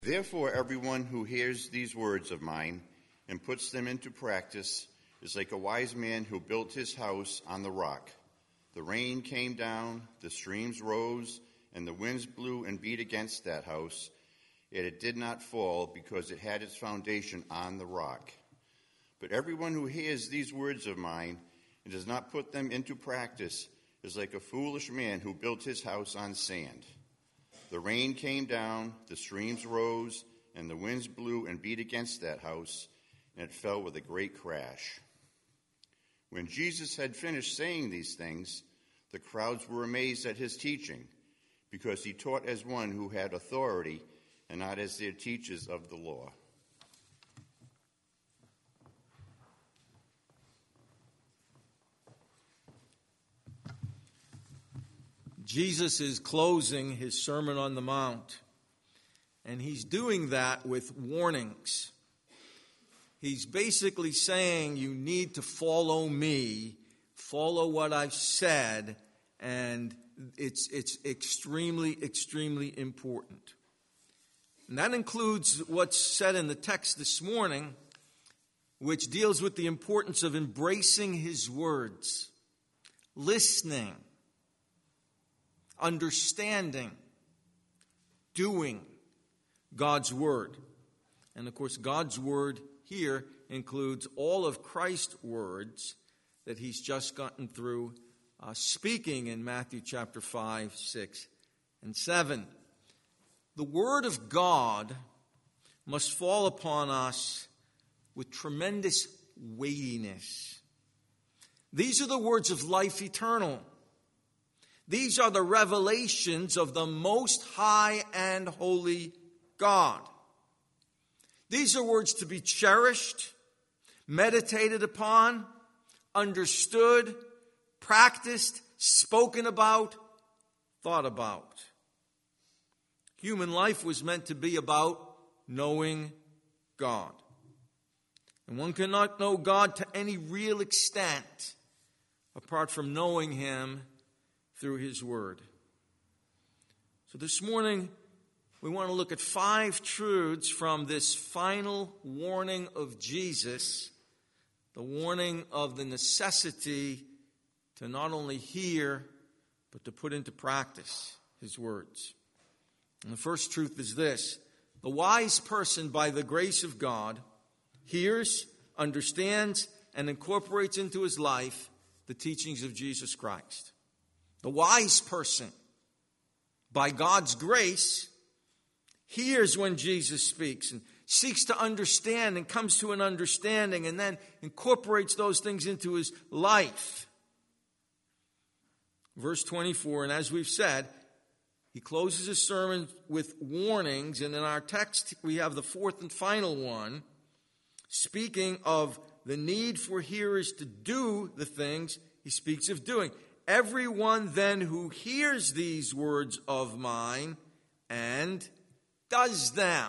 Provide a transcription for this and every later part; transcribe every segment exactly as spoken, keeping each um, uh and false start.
Therefore, everyone who hears these words of mine and puts them into practice is like a wise man who built his house on the rock. The rain came down, the streams rose, and the winds blew and beat against that house, yet it did not fall because it had its foundation on the rock. But everyone who hears these words of mine and does not put them into practice is like a foolish man who built his house on sand. The rain came down, the streams rose, and the winds blew and beat against that house, and it fell with a great crash. When Jesus had finished saying these things, the crowds were amazed at his teaching, because he taught as one who had authority and not as their teachers of the law. Jesus is closing his Sermon on the Mount, and he's doing that with warnings. He's basically saying you need to follow me, follow what I've said, and it's it's extremely, extremely important. And that includes what's said in the text this morning, which deals with the importance of embracing his words, listening, understanding, doing God's word. And of course, God's word here includes all of Christ's words that he's just gotten through uh, speaking in Matthew chapter five, six, and seven. The word of God must fall upon us with tremendous weightiness. These are the words of life eternal. These are the revelations of the Most High and Holy God. These are words to be cherished, meditated upon, understood, practiced, spoken about, thought about. Human life was meant to be about knowing God. And one cannot know God to any real extent apart from knowing him through his word. So this morning, we want to look at five truths from this final warning of Jesus, the warning of the necessity to not only hear, but to put into practice his words. And the first truth is this: the wise person, by the grace of God, hears, understands, and incorporates into his life the teachings of Jesus Christ. The wise person, by God's grace, hears when Jesus speaks and seeks to understand and comes to an understanding and then incorporates those things into his life. Verse twenty-four, and as we've said, he closes his sermon with warnings, and in our text we have the fourth and final one, speaking of the need for hearers to do the things he speaks of doing. Everyone then who hears these words of mine and does them.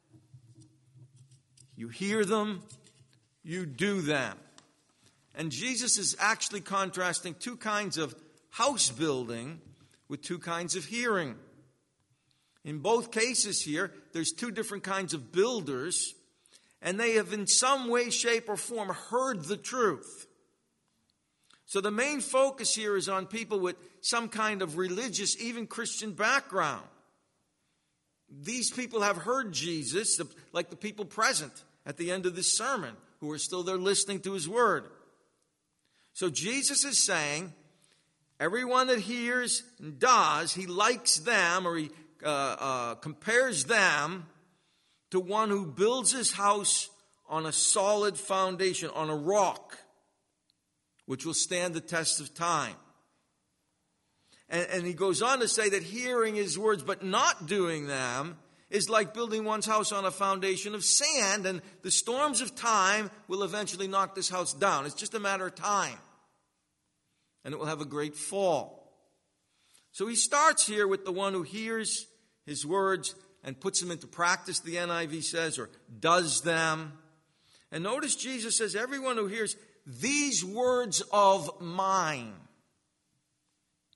You hear them, you do them. And Jesus is actually contrasting two kinds of house building with two kinds of hearing. In both cases here, there's two different kinds of builders, and they have in some way, shape, or form heard the truth. So the main focus here is on people with some kind of religious, even Christian background. These people have heard Jesus, like the people present at the end of this sermon, who are still there listening to his word. So Jesus is saying, everyone that hears and does, he likes them, or he uh, uh, compares them to one who builds his house on a solid foundation, on a rock, which will stand the test of time. And, and he goes on to say that hearing his words but not doing them is like building one's house on a foundation of sand, and the storms of time will eventually knock this house down. It's just a matter of time. And it will have a great fall. So he starts here with the one who hears his words and puts them into practice, the N I V says, or does them. And notice Jesus says, everyone who hears these words of mine.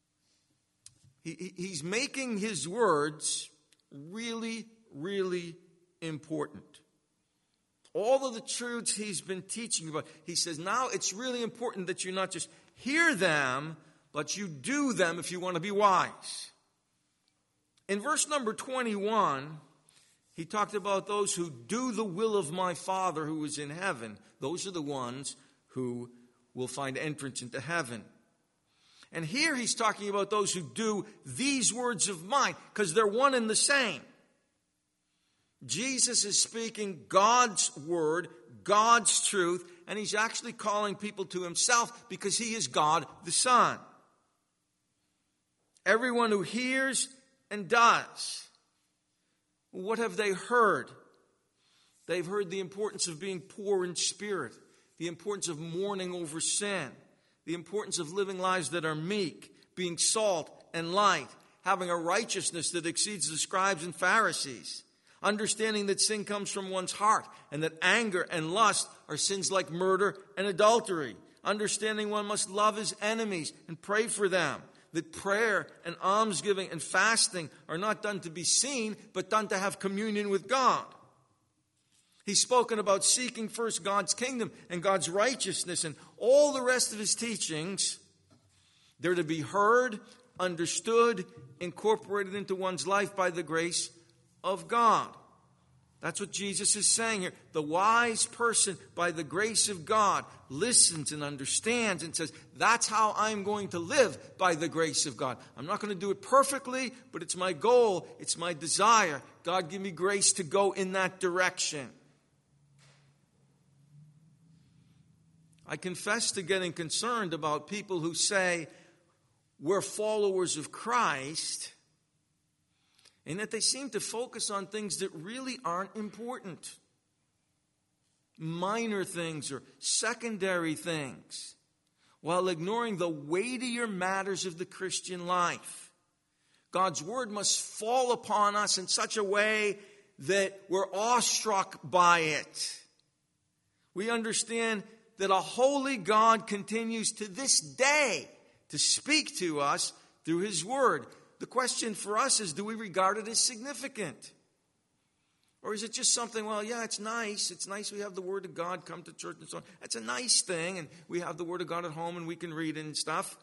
He, he's making his words really, really important. All of the truths he's been teaching about, he says, now it's really important that you not just hear them, but you do them if you want to be wise. In verse number twenty-one, he talked about those who do the will of my Father who is in heaven. Those are the ones who will find entrance into heaven. And here he's talking about those who do these words of mine, because they're one and the same. Jesus is speaking God's word, God's truth, and he's actually calling people to himself because he is God the Son. Everyone who hears and does. What have they heard? They've heard the importance of being poor in spirit, the importance of mourning over sin, the importance of living lives that are meek, being salt and light, having a righteousness that exceeds the scribes and Pharisees, understanding that sin comes from one's heart and that anger and lust are sins like murder and adultery, understanding one must love his enemies and pray for them, that prayer and almsgiving and fasting are not done to be seen, but done to have communion with God. He's spoken about seeking first God's kingdom and God's righteousness, and all the rest of his teachings, they're to be heard, understood, incorporated into one's life by the grace of God. That's what Jesus is saying here. The wise person, by the grace of God, listens and understands and says, that's how I'm going to live by the grace of God. I'm not going to do it perfectly, but it's my goal, it's my desire. God, give me grace to go in that direction. I confess to getting concerned about people who say we're followers of Christ, and that they seem to focus on things that really aren't important. Minor things or secondary things, while ignoring the weightier matters of the Christian life. God's word must fall upon us in such a way that we're awestruck by it. We understand that a holy God continues to this day to speak to us through his word. The question for us is, do we regard it as significant? Or is it just something, well, yeah, it's nice. It's nice we have the Word of God, come to church and so on. That's a nice thing, and we have the Word of God at home and we can read it and stuff.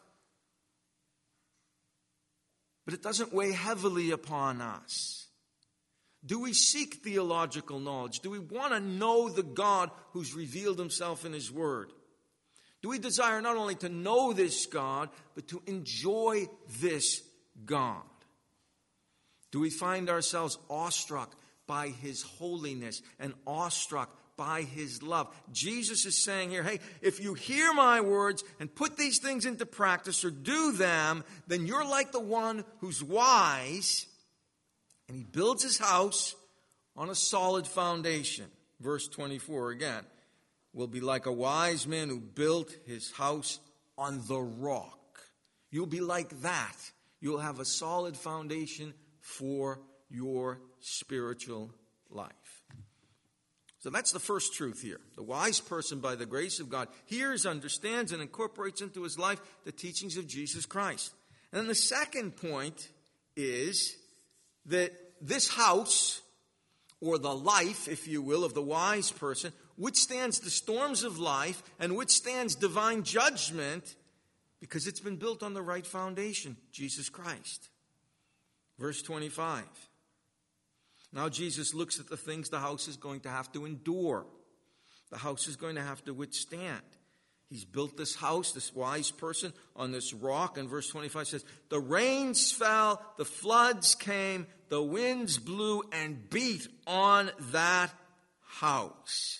But it doesn't weigh heavily upon us. Do we seek theological knowledge? Do we want to know the God who's revealed himself in his Word? Do we desire not only to know this God, but to enjoy this God? Do we find ourselves awestruck by his holiness and awestruck by his love? Jesus is saying here, hey, if you hear my words and put these things into practice or do them, then you're like the one who's wise, and he builds his house on a solid foundation. Verse twenty-four again, will be like a wise man who built his house on the rock. You'll be like that. You'll have a solid foundation for your spiritual life. So that's the first truth here. The wise person, by the grace of God, hears, understands, and incorporates into his life the teachings of Jesus Christ. And then the second point is that this house, or the life, if you will, of the wise person, withstands the storms of life and withstands divine judgment, because it's been built on the right foundation, Jesus Christ. Verse twenty-five. Now Jesus looks at the things the house is going to have to endure. The house is going to have to withstand. He's built this house, this wise person, on this rock. And verse twenty-five says, the rains fell, the floods came, the winds blew and beat on that house.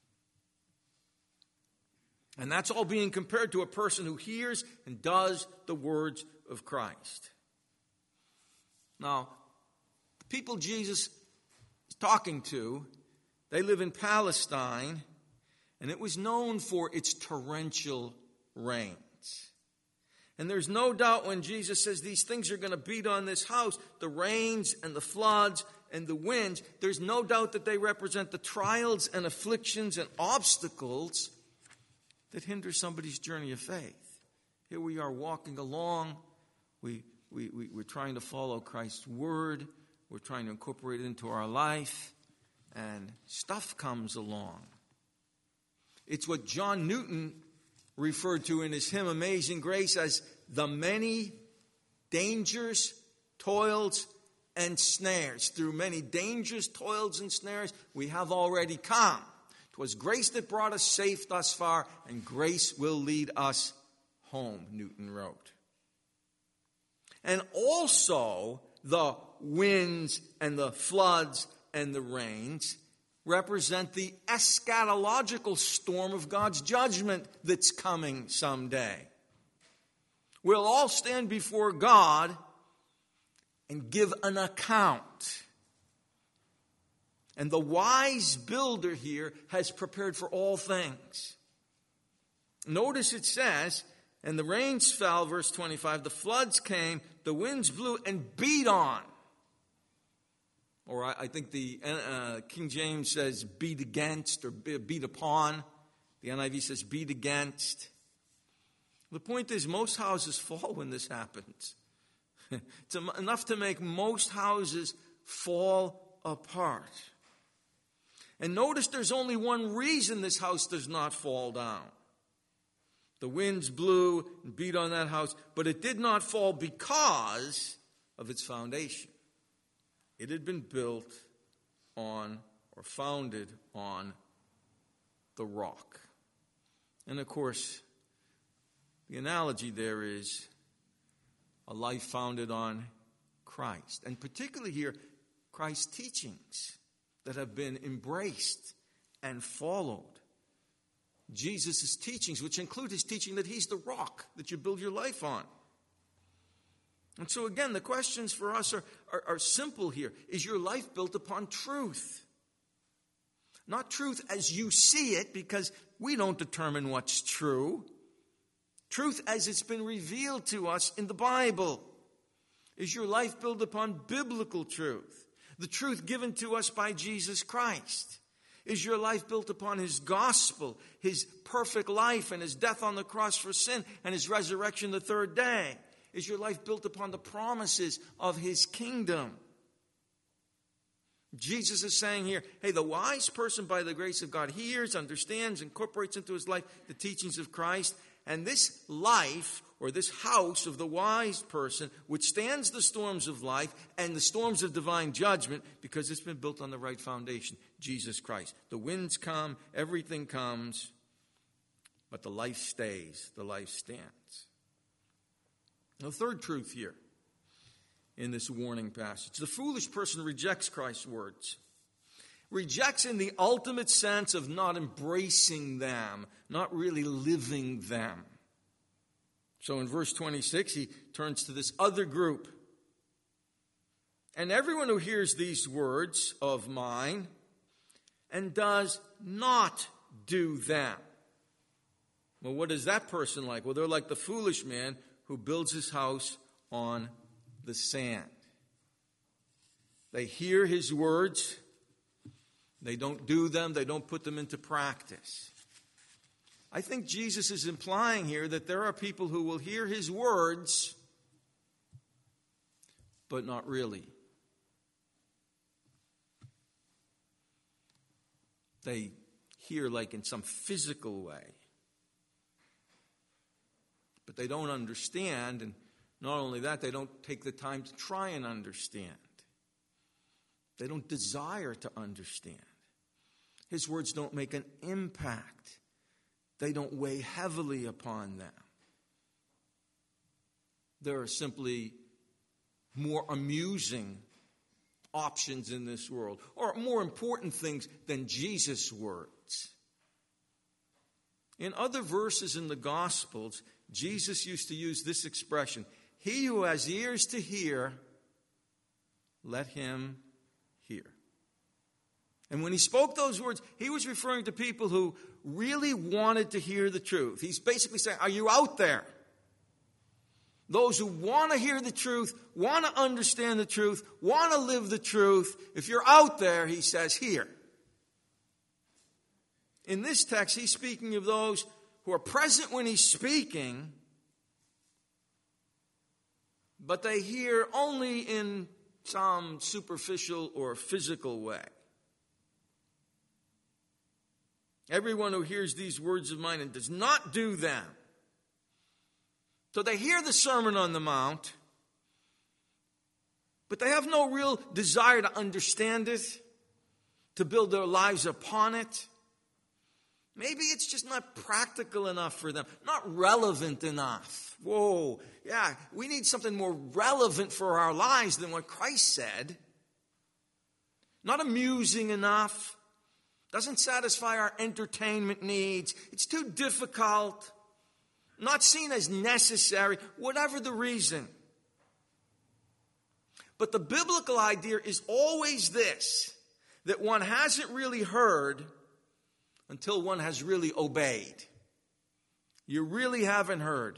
And that's all being compared to a person who hears and does the words of Christ. Now, the people Jesus is talking to, they live in Palestine, and it was known for its torrential rains. And there's no doubt when Jesus says these things are going to beat on this house, the rains and the floods and the winds, there's no doubt that they represent the trials and afflictions and obstacles that hinder somebody's journey of faith. Here we are walking along. We, we, we, we're trying to follow Christ's word. We're trying to incorporate it into our life. and stuff comes along. It's what John Newton referred to in his hymn Amazing Grace as the many dangers, toils, and snares. Through many dangers, toils, and snares, we have already come. 'Twas grace that brought us safe thus far, and grace will lead us home, Newton wrote. And also, the winds and the floods and the rains represent the eschatological storm of God's judgment that's coming someday. We'll all stand before God and give an account. And the wise builder here has prepared for all things. Notice it says, and the rains fell, verse twenty-five, the floods came, the winds blew and beat on. Or I, I think the uh, King James says beat against or beat upon. The N I V says beat against. The point is, most houses fall when this happens. It's enough to make most houses fall apart. And notice there's only one reason this house does not fall down. The winds blew and beat on that house, but it did not fall because of its foundation. It had been built on or founded on the rock. And of course, the analogy there is a life founded on Christ. And particularly here, Christ's teachings that have been embraced and followed. Jesus' teachings, which include his teaching that he's the rock that you build your life on. And so again, the questions for us are, are, are simple here. Is your life built upon truth? Not truth as you see it, because we don't determine what's true. Truth as it's been revealed to us in the Bible. Is your life built upon biblical truth? The truth given to us by Jesus Christ. Is your life built upon his gospel, his perfect life and his death on the cross for sin and his resurrection the third day? Is your life built upon the promises of his kingdom? Jesus is saying here, hey, the wise person by the grace of God hears, understands, incorporates into his life the teachings of Christ. And this life, or this house of the wise person, withstands the storms of life and the storms of divine judgment because it's been built on the right foundation, Jesus Christ. The winds come, everything comes, but the life stays, the life stands. The third truth here in this warning passage. The foolish person rejects Christ's words. Rejects in the ultimate sense of not embracing them, not really living them. So in verse twenty-six, he turns to this other group. And everyone who hears these words of mine and does not do them. Well, what is that person like? Well, they're like the foolish man who builds his house on the sand. They hear his words. They don't do them. They don't put them into practice. I think Jesus is implying here that there are people who will hear his words, but not really. They hear like in some physical way. But they don't understand, and not only that, they don't take the time to try and understand. They don't desire to understand. His words don't make an impact. They don't weigh heavily upon them. There are simply more amusing options in this world, or more important things than Jesus' words. In other verses in the Gospels, Jesus used to use this expression, "He who has ears to hear, let him hear." And when he spoke those words, he was referring to people who really wanted to hear the truth. He's basically saying, are you out there? Those who want to hear the truth, want to understand the truth, want to live the truth. If you're out there, he says, here. In this text, he's speaking of those who are present when he's speaking, but they hear only in some superficial or physical way. Everyone who hears these words of mine and does not do them. So they hear the Sermon on the Mount, but they have no real desire to understand it, to build their lives upon it. Maybe it's just not practical enough for them, not relevant enough. Whoa, yeah, we need something more relevant for our lives than what Christ said. Not amusing enough. Doesn't satisfy our entertainment needs. It's too difficult. Not seen as necessary, whatever the reason. But the biblical idea is always this, that one hasn't really heard until one has really obeyed. You really haven't heard.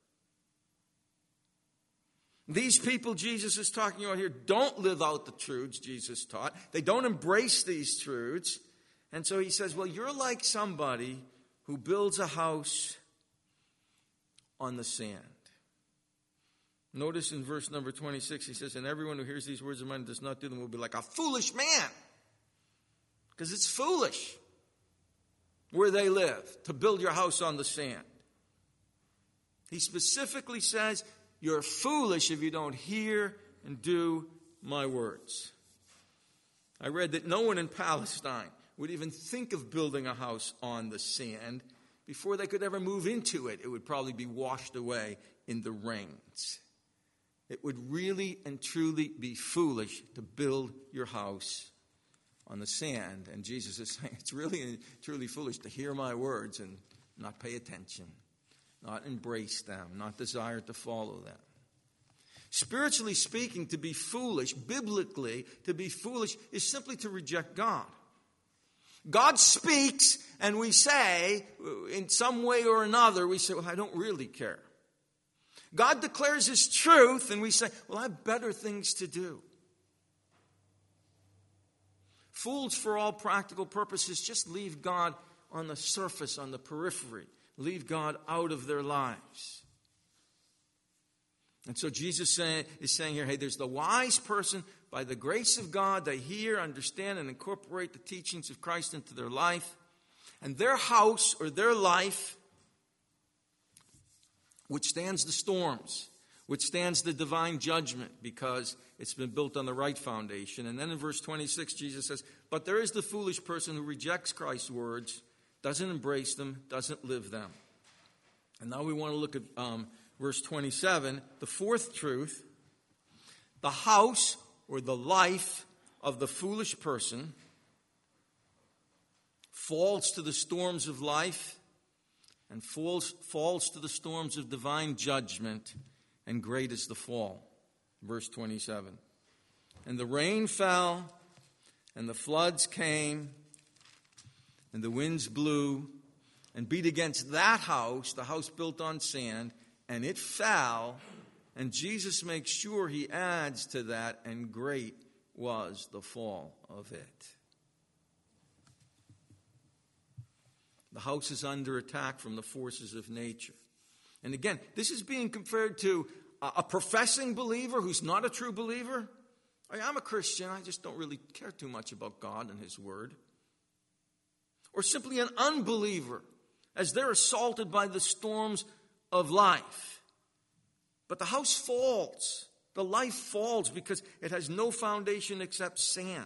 These people Jesus is talking about here don't live out the truths Jesus taught. They don't embrace these truths. And so he says, well, you're like somebody who builds a house on the sand. Notice in verse number twenty-six, he says, and everyone who hears these words of mine and does not do them will be like a foolish man. Because it's foolish where they live, to build your house on the sand. He specifically says, you're foolish if you don't hear and do my words. I read that no one in Palestine would even think of building a house on the sand. Before they could ever move into it, it would probably be washed away in the rains. It would really and truly be foolish to build your house on the sand. And Jesus is saying it's really and truly foolish to hear my words and not pay attention, not embrace them, not desire to follow them. Spiritually speaking, to be foolish, biblically, to be foolish is simply to reject God. God speaks, and we say, in some way or another, we say, well, I don't really care. God declares His truth, and we say, well, I have better things to do. Fools, for all practical purposes, just leave God on the surface, on the periphery. Leave God out of their lives. And so Jesus say, is saying here, hey, there's the wise person. By the grace of God, they hear, understand, and incorporate the teachings of Christ into their life. And their house or their life withstands the storms, withstands the divine judgment because it's been built on the right foundation. And then in verse twenty-six, Jesus says, but there is the foolish person who rejects Christ's words, doesn't embrace them, doesn't live them. And now we want to look at um, verse twenty-seven, the fourth truth. The house or the life of the foolish person falls to the storms of life and falls, falls to the storms of divine judgment, and great is the fall. Verse twenty-seven. And the rain fell, and the floods came, and the winds blew, and beat against that house, the house built on sand, and it fell. And Jesus makes sure he adds to that, and great was the fall of it. The house is under attack from the forces of nature. And again, this is being compared to a professing believer who's not a true believer. I'm a Christian, I just don't really care too much about God and His Word. Or simply an unbeliever as they're assaulted by the storms of life. But the house falls. The life falls because it has no foundation except sand.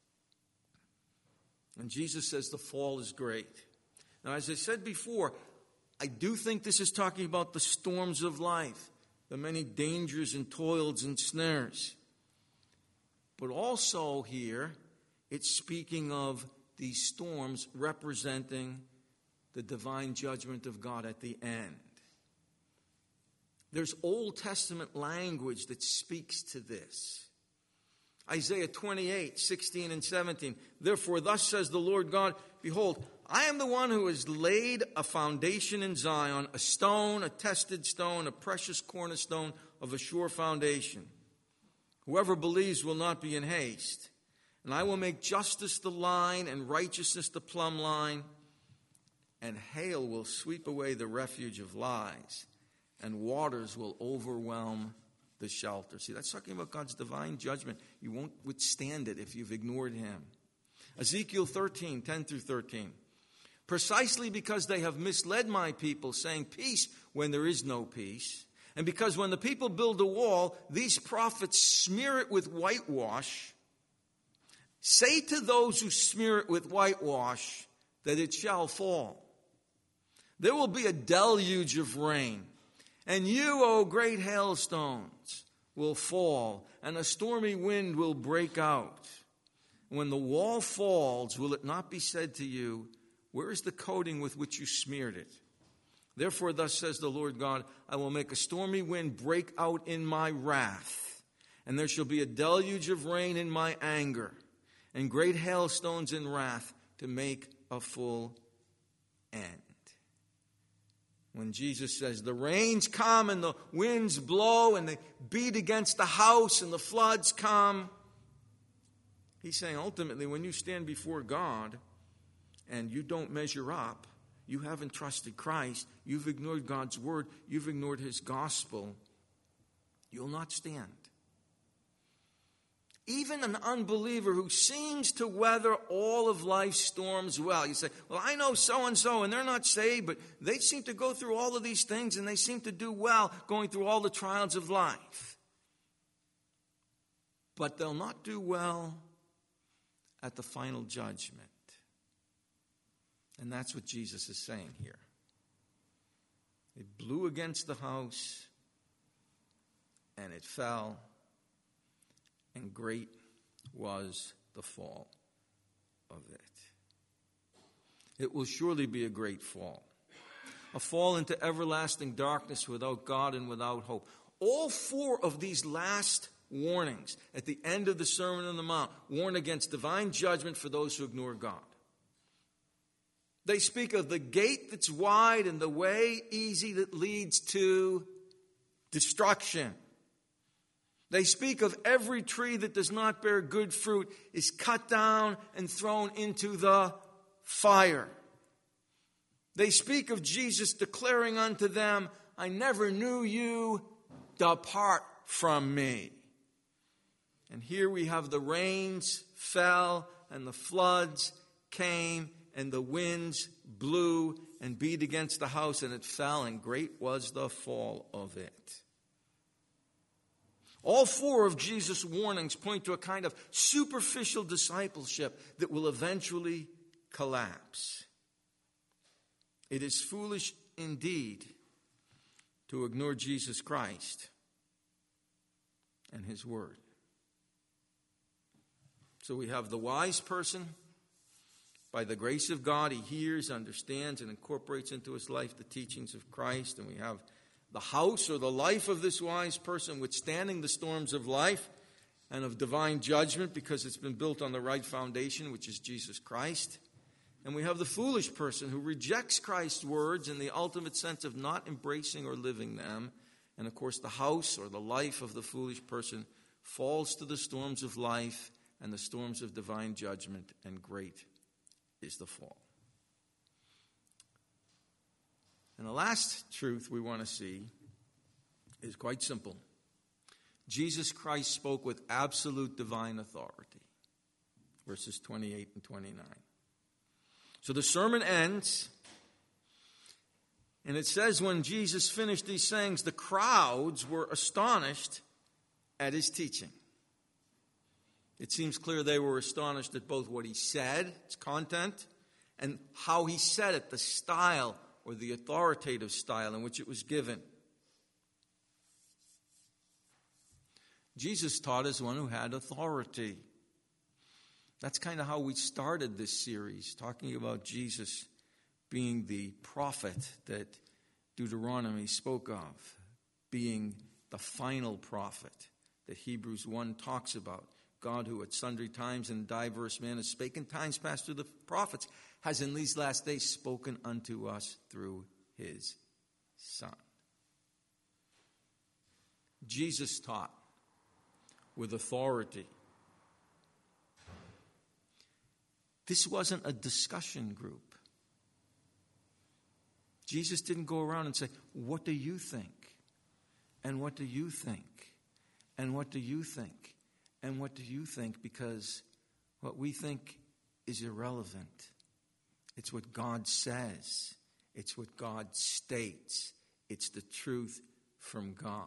And Jesus says the fall is great. Now, as I said before, I do think this is talking about the storms of life, the many dangers and toils and snares. But also here, it's speaking of these storms representing the divine judgment of God at the end. There's Old Testament language that speaks to this. Isaiah twenty-eight, sixteen and seventeen. Therefore, thus says the Lord God, behold, I am the one who has laid a foundation in Zion, a stone, a tested stone, a precious cornerstone of a sure foundation. Whoever believes will not be in haste. And I will make justice the line and righteousness the plumb line. And hail will sweep away the refuge of lies. And waters will overwhelm the shelter. See, that's talking about God's divine judgment. You won't withstand it if you've ignored Him. Ezekiel thirteen, ten through thirteen. precisely because they have misled my people, saying peace when there is no peace. And because when the people build a wall, these prophets smear it with whitewash. Say to those who smear it with whitewash that it shall fall. There will be a deluge of rain, and you, O great hailstones, will fall, and a stormy wind will break out. When the wall falls, will it not be said to you, where is the coating with which you smeared it? Therefore, thus says the Lord God, I will make a stormy wind break out in my wrath, and there shall be a deluge of rain in my anger, and great hailstones in wrath to make a full end. When Jesus says the rains come and the winds blow and they beat against the house and the floods come, he's saying ultimately when you stand before God and you don't measure up, you haven't trusted Christ, you've ignored God's word, you've ignored his gospel, you'll not stand. Even an unbeliever who seems to weather all of life's storms well. You say, well, I know so-and-so, and they're not saved, but they seem to go through all of these things, and they seem to do well going through all the trials of life. But they'll not do well at the final judgment. And that's what Jesus is saying here. It blew against the house, and it fell. And great was the fall of it. It will surely be a great fall. A fall into everlasting darkness without God and without hope. All four of these last warnings at the end of the Sermon on the Mount warn against divine judgment for those who ignore God. They speak of the gate that's wide and the way easy that leads to destruction. They speak of every tree that does not bear good fruit is cut down and thrown into the fire. They speak of Jesus declaring unto them, I never knew you, depart from me. And here we have the rains fell and the floods came and the winds blew and beat against the house and it fell, and great was the fall of it. All four of Jesus' warnings point to a kind of superficial discipleship that will eventually collapse. It is foolish indeed to ignore Jesus Christ and his word. So we have the wise person. By the grace of God, he hears, understands, and incorporates into his life the teachings of Christ. And we have the house or the life of this wise person withstanding the storms of life and of divine judgment because it's been built on the right foundation, which is Jesus Christ. And we have the foolish person who rejects Christ's words in the ultimate sense of not embracing or living them. And of course, the house or the life of the foolish person falls to the storms of life and the storms of divine judgment, and great is the fall. And the last truth we want to see is quite simple. Jesus Christ spoke with absolute divine authority. Verses twenty-eight and twenty-nine. So the sermon ends, and it says when Jesus finished these sayings, the crowds were astonished at his teaching. It seems clear they were astonished at both what he said, its content, and how he said it, the style or the authoritative style in which it was given. Jesus taught as one who had authority. That's kind of how we started this series, talking about Jesus being the prophet that Deuteronomy spoke of, being the final prophet that Hebrews one talks about. God, who at sundry times and diverse manners spake in times past through the prophets, has in these last days spoken unto us through his Son. Jesus taught with authority. This wasn't a discussion group. Jesus didn't go around and say, what do you think? And what do you think? And what do you think? And what do you think? Because what we think is irrelevant. It's what God says. It's what God states. It's the truth from God.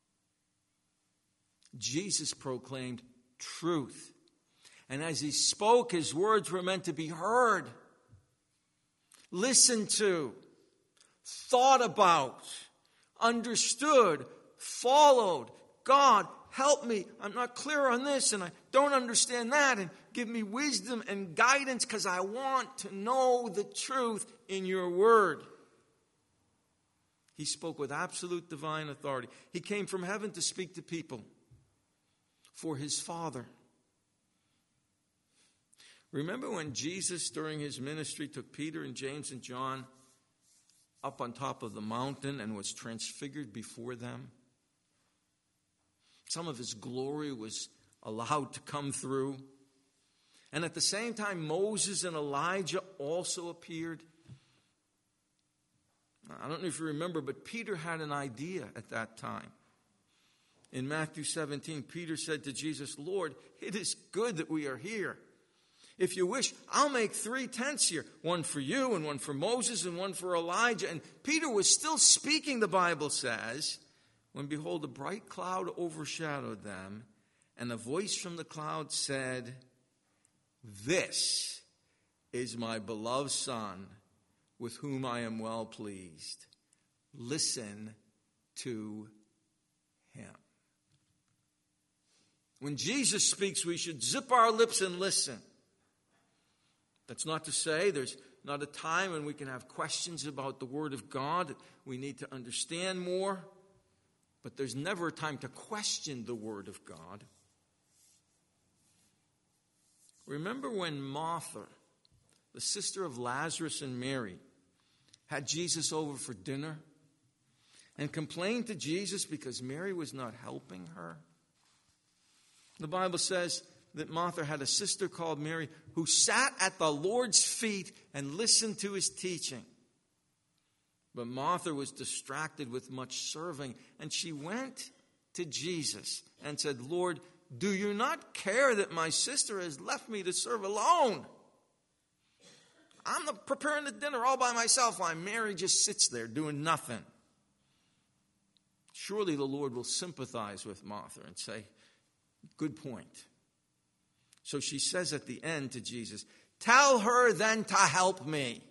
Jesus proclaimed truth. And as he spoke, his words were meant to be heard, listened to, thought about, understood, followed. God, help me. I'm not clear on this and I don't understand that. And give me wisdom and guidance because I want to know the truth in your word. He spoke with absolute divine authority. He came from heaven to speak to people for his Father. Remember when Jesus, during his ministry, took Peter and James and John up on top of the mountain and was transfigured before them? Some of his glory was allowed to come through. And at the same time, Moses and Elijah also appeared. I don't know if you remember, but Peter had an idea at that time. In Matthew seventeen, Peter said to Jesus, Lord, it is good that we are here. If you wish, I'll make three tents here. One for you and one for Moses and one for Elijah. And Peter was still speaking, the Bible says, when behold, a bright cloud overshadowed them. And a voice from the cloud said, this is my beloved Son, with whom I am well pleased. Listen to him. When Jesus speaks, we should zip our lips and listen. That's not to say there's not a time when we can have questions about the Word of God. We need to understand more. But there's never a time to question the Word of God. Remember when Martha, the sister of Lazarus and Mary, had Jesus over for dinner and complained to Jesus because Mary was not helping her? The Bible says that Martha had a sister called Mary who sat at the Lord's feet and listened to his teaching. But Martha was distracted with much serving, and she went to Jesus and said, Lord, do you not care that my sister has left me to serve alone? I'm preparing the dinner all by myself while Mary just sits there doing nothing. Surely the Lord will sympathize with Martha and say, good point. So she says at the end to Jesus, tell her then to help me.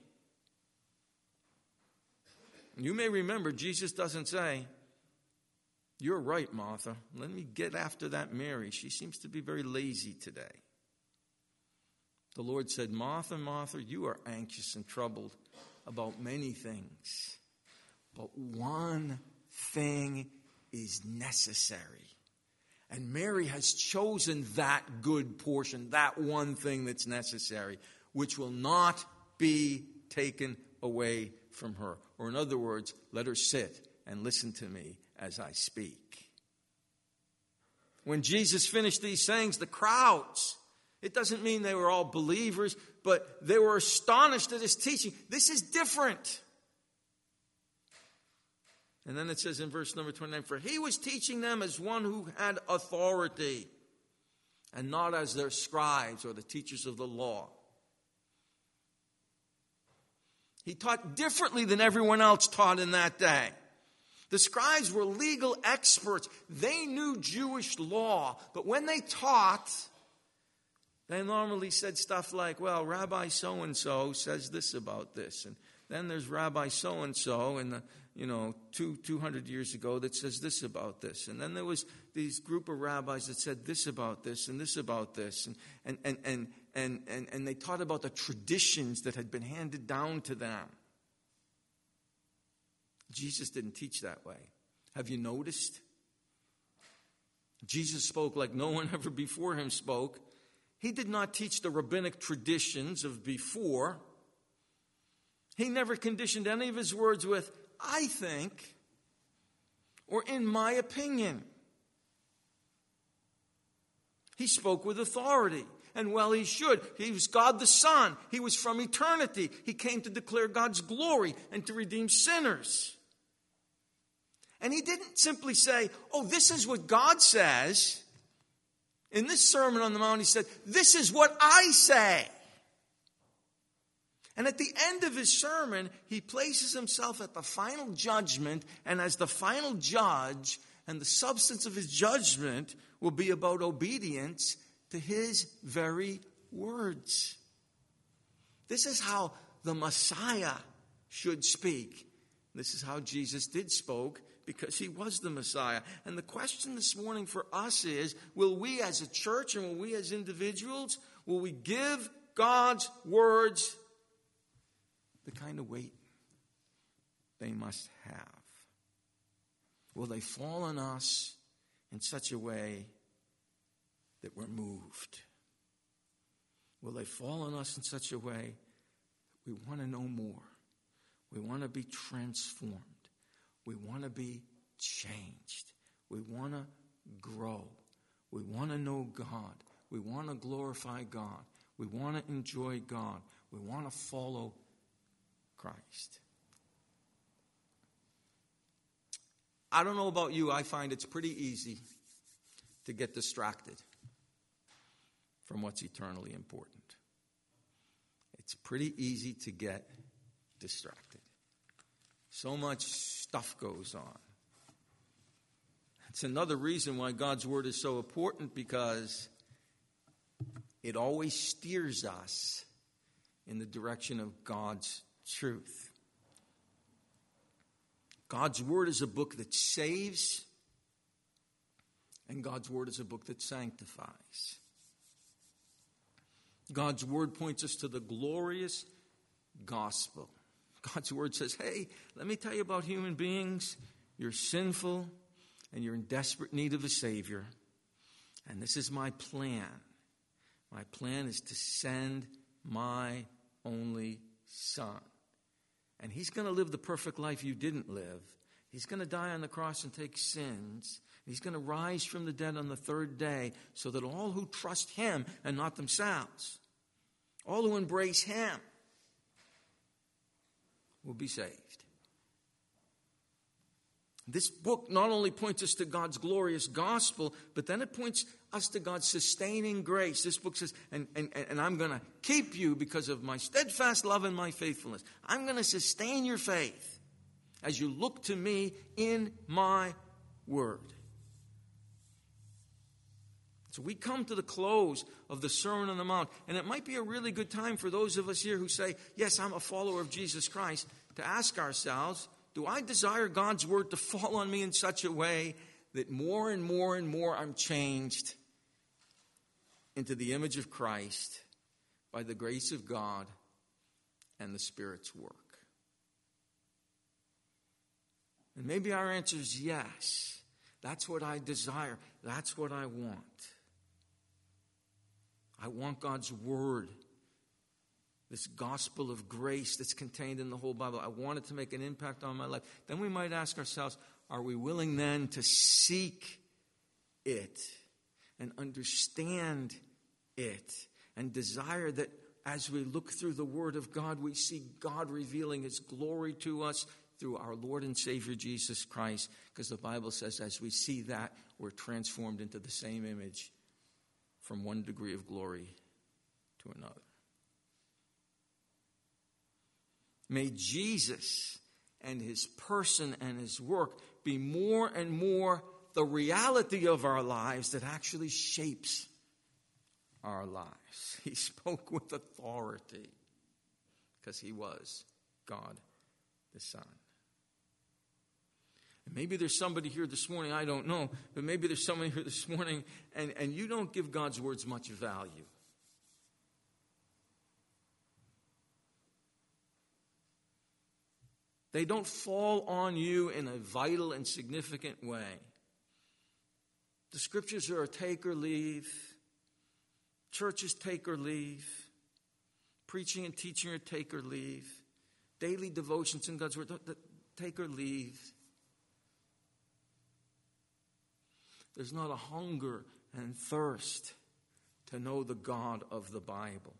You may remember, Jesus doesn't say, you're right, Martha. Let me get after that Mary. She seems to be very lazy today. The Lord said, Martha, Martha, you are anxious and troubled about many things. But one thing is necessary. And Mary has chosen that good portion, that one thing that's necessary, which will not be taken away from her. Or in other words, let her sit and listen to me as I speak. When Jesus finished these sayings, the crowds, it doesn't mean they were all believers, but they were astonished at his teaching. This is different. And then it says in verse number twenty-nine, for he was teaching them as one who had authority, and not as their scribes or the teachers of the law. He taught differently than everyone else taught in that day. The scribes were legal experts. They knew Jewish law. But when they taught, they normally said stuff like, well, Rabbi so-and-so says this about this. And then there's Rabbi so-and-so in the, you know, two, 200 years ago that says this about this. And then there was these group of rabbis that said this about this and this about this. And, and, and, and, and, and, and they taught about the traditions that had been handed down to them. Jesus didn't teach that way. Have you noticed? Jesus spoke like no one ever before him spoke. He did not teach the rabbinic traditions of before. He never conditioned any of his words with, I think, or in my opinion. He spoke with authority. And well, he should. He was God the Son. He was from eternity. He came to declare God's glory and to redeem sinners. And he didn't simply say, oh, this is what God says. In this Sermon on the Mount, he said, this is what I say. And at the end of his sermon, he places himself at the final judgment and as the final judge, and the substance of his judgment will be about obedience to his very words. This is how the Messiah should speak. This is how Jesus did spoke, because he was the Messiah. And the question this morning for us is, will we as a church and will we as individuals, will we give God's words the kind of weight they must have? Will they fall on us in such a way that we're moved? Will they fall on us in such a way that we want to know more? We want to be transformed. We want to be changed. We want to grow. We want to know God. We want to glorify God. We want to enjoy God. We want to follow Christ. I don't know about you, I find it's pretty easy to get distracted from what's eternally important. It's pretty easy to get distracted. So much stuff goes on. It's another reason why God's word is so important, because it always steers us in the direction of God's truth. God's word is a book that saves, and God's word is a book that sanctifies. God's word points us to the glorious gospel. God's word says, hey, let me tell you about human beings. You're sinful, and you're in desperate need of a Savior. And this is my plan. My plan is to send my only Son. And he's going to live the perfect life you didn't live. He's going to die on the cross and take sins. He's going to rise from the dead on the third day, so that all who trust him and not themselves, all who embrace him, will be saved. This book not only points us to God's glorious gospel, but then it points us to God's sustaining grace. This book says, and, and, and I'm going to keep you because of my steadfast love and my faithfulness. I'm going to sustain your faith as you look to me in my word. So we come to the close of the Sermon on the Mount, and it might be a really good time for those of us here who say, yes, I'm a follower of Jesus Christ, to ask ourselves, do I desire God's word to fall on me in such a way that more and more and more I'm changed into the image of Christ by the grace of God and the Spirit's work? And maybe our answer is yes. That's what I desire. That's what I want. I want God's word, this gospel of grace that's contained in the whole Bible. I want it to make an impact on my life. Then we might ask ourselves, are we willing then to seek it and understand it and desire that as we look through the word of God, we see God revealing his glory to us through our Lord and Savior Jesus Christ? Because the Bible says as we see that, we're transformed into the same image from one degree of glory to another. May Jesus and his person and his work be more and more the reality of our lives that actually shapes our lives. He spoke with authority because he was God the Son. And maybe there's somebody here this morning, I don't know, but maybe there's somebody here this morning and, and you don't give God's words much value. They don't fall on you in a vital and significant way. The scriptures are a take or leave. Churches take or leave. Preaching and teaching are take or leave. Daily devotions in God's word, take or leave. There's not a hunger and thirst to know the God of the Bible.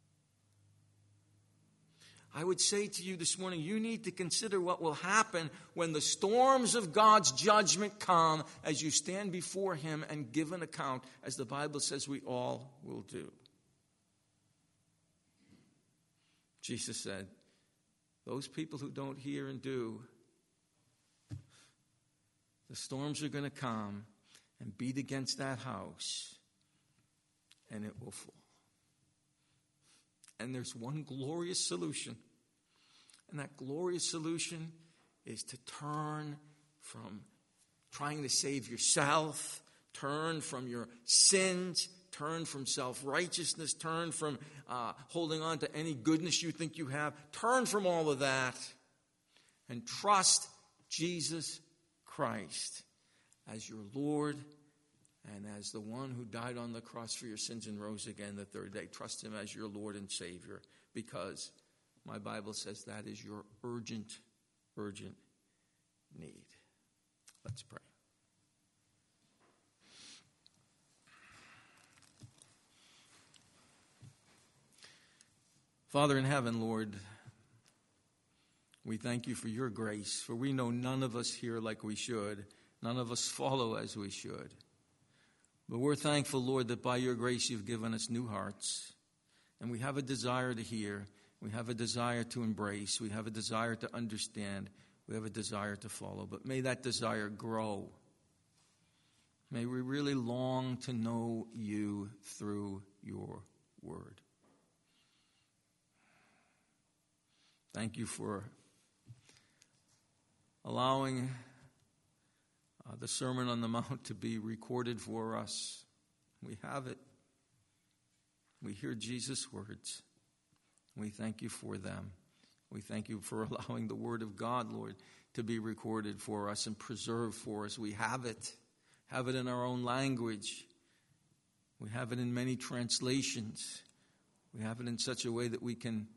I would say to you this morning, you need to consider what will happen when the storms of God's judgment come as you stand before him and give an account, as the Bible says we all will do. Jesus said, those people who don't hear and do, the storms are going to come and beat against that house, and it will fall. And there's one glorious solution, and that glorious solution is to turn from trying to save yourself, turn from your sins, turn from self-righteousness, turn from uh, holding on to any goodness you think you have. Turn from all of that and trust Jesus Christ as your Lord and as the one who died on the cross for your sins and rose again the third day. Trust him as your Lord and Savior, because my Bible says that is your urgent, urgent need. Let's pray. Father in heaven, Lord, we thank you for your grace, for we know none of us hear like we should. None of us follow as we should. But we're thankful, Lord, that by your grace you've given us new hearts. And we have a desire to hear. We have a desire to embrace. We have a desire to understand. We have a desire to follow. But may that desire grow. May we really long to know you through your word. Thank you for allowing uh, the Sermon on the Mount to be recorded for us. We have it. We hear Jesus' words. We thank you for them. We thank you for allowing the Word of God, Lord, to be recorded for us and preserved for us. We have it. Have it in our own language. We have it in many translations. We have it in such a way that we can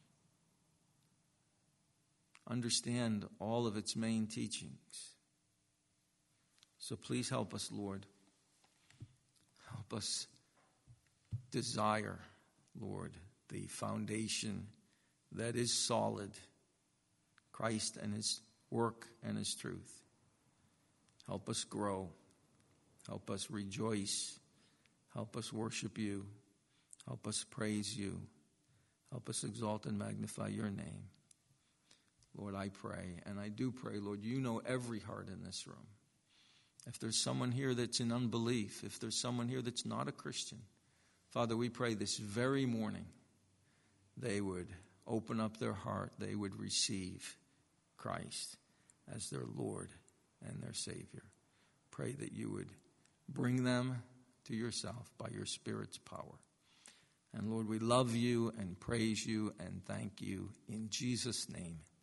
understand all of its main teachings. So please help us, Lord. Help us desire, Lord, the foundation that is solid, Christ and his work and his truth. Help us grow. Help us rejoice. Help us worship you. Help us praise you. Help us exalt and magnify your name. Lord, I pray, and I do pray, Lord, you know every heart in this room. If there's someone here that's in unbelief, if there's someone here that's not a Christian, Father, we pray this very morning they would open up their heart, they would receive Christ as their Lord and their Savior. Pray that you would bring them to yourself by your Spirit's power. And Lord, we love you and praise you and thank you in Jesus' name.